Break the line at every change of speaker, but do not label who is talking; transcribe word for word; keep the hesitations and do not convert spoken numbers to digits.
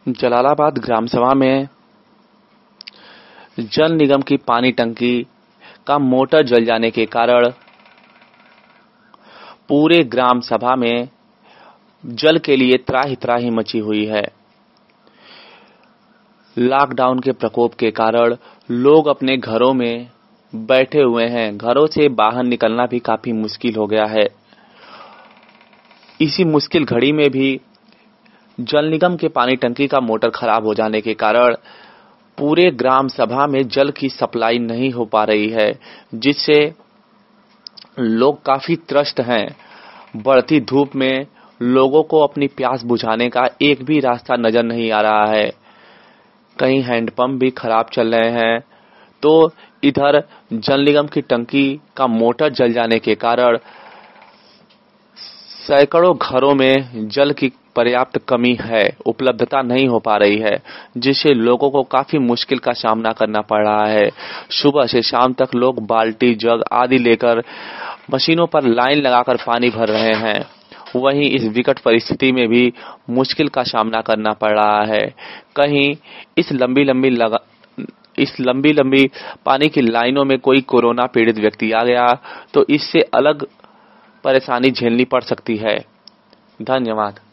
जलालाबाद ग्राम सभा में जल निगम की पानी टंकी का मोटर जल जाने के कारण पूरे ग्राम सभा में जल के लिए त्राहि त्राहि मची हुई है। लॉकडाउन के प्रकोप के कारण लोग अपने घरों में बैठे हुए हैं। घरों से बाहर निकलना भी काफी मुश्किल हो गया है। इसी मुश्किल घड़ी में भी जल निगम के पानी टंकी का मोटर खराब हो जाने के कारण पूरे ग्राम सभा में जल की सप्लाई नहीं हो पा रही है, जिससे लोग काफी त्रस्त हैं। बढ़ती धूप में लोगों को अपनी प्यास बुझाने का एक भी रास्ता नजर नहीं आ रहा है। कहीं हैंडपंप भी खराब चल रहे हैं, तो इधर जल निगम की टंकी का मोटर जल जाने के कारण सैकड़ों घरों में जल की पर्याप्त कमी है, उपलब्धता नहीं हो पा रही है, जिससे लोगों को काफी मुश्किल का सामना करना पड़ रहा है। सुबह से शाम तक लोग बाल्टी, जग आदि लेकर मशीनों पर लाइन लगाकर पानी भर रहे हैं। वहीं इस विकट परिस्थिति में भी मुश्किल का सामना करना पड़ रहा है। कहीं इस लंबी लंबी लगा इस लंबी लंबी पानी की लाइनों में कोई कोरोना पीड़ित व्यक्ति आ गया तो इससे अलग परेशानी झेलनी पड़ सकती है। धन्यवाद।